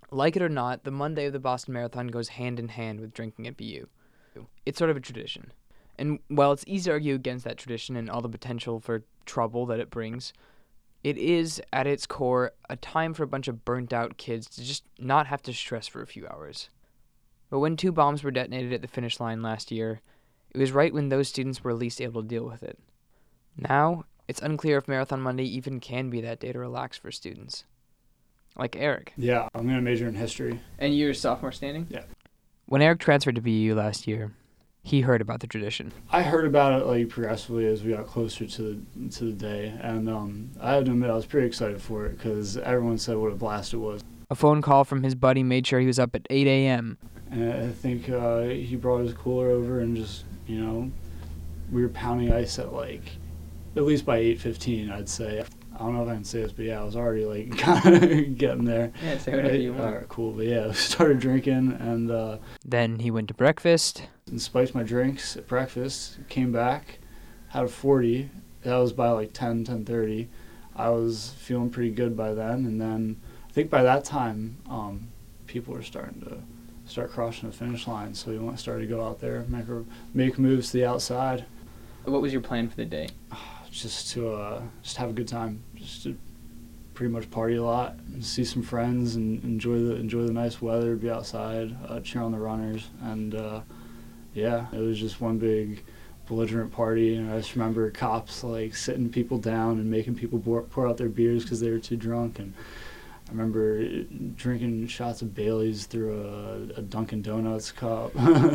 Like it or not, the Monday of the Boston Marathon goes hand in hand with drinking at BU. It's sort of a tradition. And while it's easy to argue against that tradition and all the potential for trouble that it brings, it is, at its core, a time for a bunch of burnt-out kids to just not have to stress for a few hours. But when 2 bombs were detonated at the finish line last year, it was right when those students were least able to deal with it. Now, it's unclear if Marathon Monday even can be that day to relax for students. Like Eric. Yeah, I'm going to major in history. And you're a sophomore standing? Yeah. When Eric transferred to BU last year, he heard about the tradition. I heard about it like progressively as we got closer to the day, and I have to admit I was pretty excited for it because everyone said what a blast it was. A phone call from his buddy made sure he was up at 8 a.m. And I think he brought his cooler over and just, we were pounding ice at at least by 8:15, I'd say. I don't know if I can say this, but yeah, I was already kind of getting there. Yeah, say whatever you want. All right, cool. But yeah, we started drinking, and then he went to breakfast. And spiked my drinks at breakfast. Came back, had a 40. That was by 10:30. I was feeling pretty good by then, and then I think by that time, people were starting to crossing the finish line. So we started to go out there, make moves to the outside. What was your plan for the day? Just to have a good time, just to pretty much party a lot, and see some friends, and enjoy the nice weather, be outside, cheer on the runners, and yeah, it was just one big belligerent party. And I just remember cops sitting people down and making people pour out their beers because they were too drunk, and I remember drinking shots of Bailey's through a Dunkin' Donuts cup.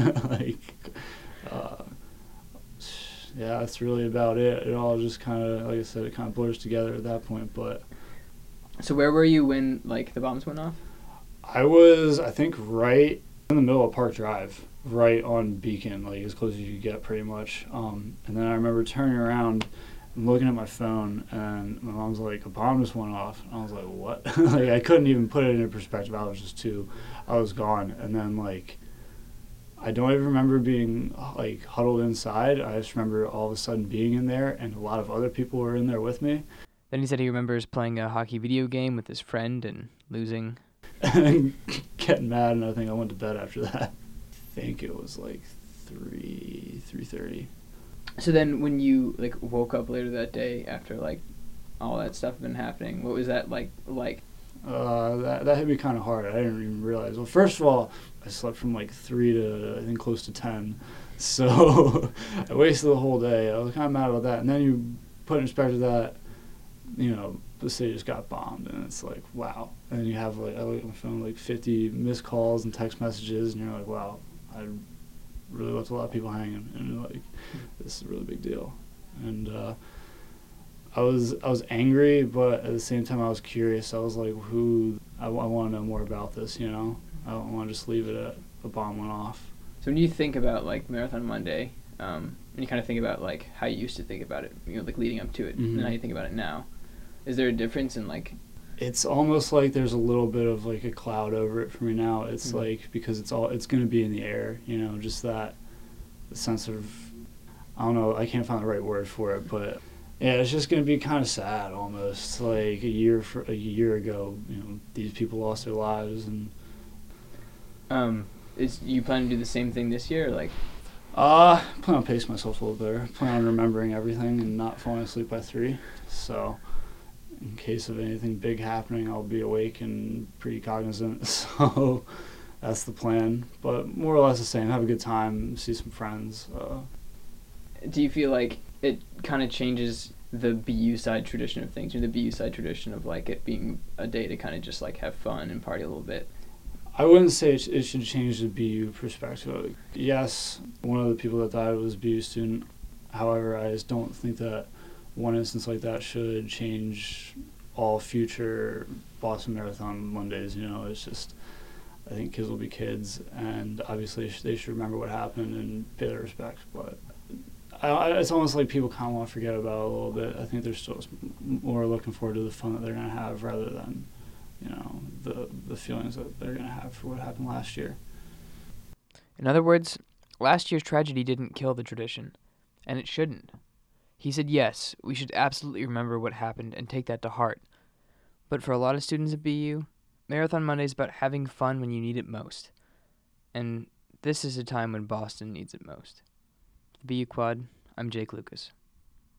Yeah, that's really about it. It all just kind of, like I said, it kind of blurs together at that point. But so where were you when the bombs went off? I was, I think, right in the middle of Park Drive, right on Beacon, as close as you could get, pretty much. And then I remember turning around and looking at my phone, and my mom's like, "A bomb just went off." And I was like, "What?" I couldn't even put it into perspective. I was gone. And then I don't even remember being huddled inside. I just remember all of a sudden being in there, and a lot of other people were in there with me. Then he said he remembers playing a hockey video game with his friend and losing. And getting mad, and I think I went to bed after that. I think it was 3:30. So then when you woke up later that day after all that stuff had been happening, what was that like? That hit me kind of hard. I didn't even realize. Well, first of all, I slept from 3 to I think close to 10, so I wasted the whole day. I was kind of mad about that. And then you put in perspective that the city just got bombed, and it's wow. And then you have I look at my phone 50 missed calls and text messages, and you're like, wow, I really left a lot of people hanging, and this is a really big deal. And I was angry, but at the same time I was curious. I was like, I want to know more about this, I don't want to just leave it at a bomb went off. So when you think about Marathon Monday, and you kind of think about how you used to think about it, leading up to it, mm-hmm. and how you think about it now, is there a difference in It's almost there's a little bit of a cloud over it for me now. It's mm-hmm. Because it's going to be in the air, just that sense of, I don't know, I can't find the right word for it, but yeah, it's just going to be kind of sad almost. A year ago, these people lost their lives, and is you plan to do the same thing this year, or I plan on pacing myself a little better. I plan on remembering everything and not falling asleep by 3. So in case of anything big happening, I'll be awake and pretty cognizant. So that's the plan. But more or less the same. Have a good time, see some friends. Do you feel like it kind of changes the BU side tradition of things, or the BU side tradition of it being a day to kind of just have fun and party a little bit? I wouldn't say it should change the BU perspective. Yes, one of the people that died was a BU student. However, I just don't think that one instance like that should change all future Boston Marathon Mondays. It's just, I think kids will be kids, and obviously they should remember what happened and pay their respects. But it's almost like people kind of want to forget about it a little bit. I think they're still more looking forward to the fun that they're going to have rather than the feelings that they're going to have for what happened last year. In other words, last year's tragedy didn't kill the tradition, and it shouldn't. He said, yes, we should absolutely remember what happened and take that to heart. But for a lot of students at BU, Marathon Monday is about having fun when you need it most. And this is a time when Boston needs it most. For BU Quad, I'm Jake Lucas.